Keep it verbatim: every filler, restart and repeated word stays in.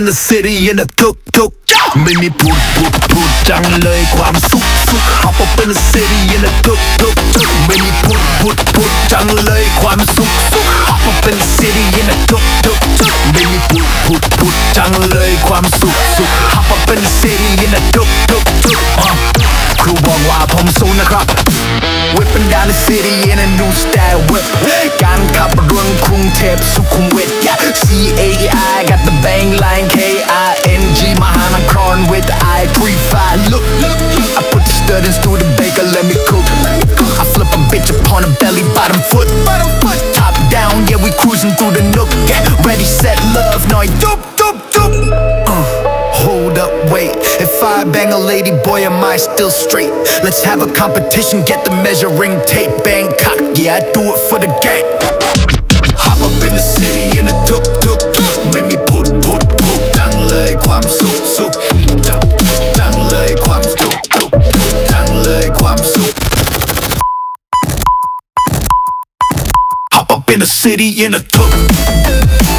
the city in a tuk tuk ไม่มีพูดพูดพูดจังเลยความสุขสุข Hop up in the city in a tuk tuk tuk ไม่มีพูดพูดพูดจังเลยความสุขสุข Hop up in the city in a tuk tuk tuk ไม่มีพูดพูดพูดจังเลยความสุขสุข Hop up in the city in a tuk tuk tuk ครูบอกว่าผมสูงนะครับ Whipping down the city in a new style whip การขับรถกรุงเทพสุขุมวิท C A I got the bang line K I N G มหานคร with the I three five look I put the studdings through the baker let me cook I flip a bitch upon a belly bottom foot top down yeah we cruising through the nook ready set love หน่อยดุ๊บดุ๊บดุ๊บ Hold up, wait. If I bang a lady, boy, am I still straight? Let's have a competition, get the measuring tape. Bangkok, yeah, I do it for the gang. Hop up in the city in a tuk tuk tuk. Make me put put put. จังเลยความสุขสุขจังจังเลยความสุขสุขจังเลยความสุข Hop up in the city in a tuk.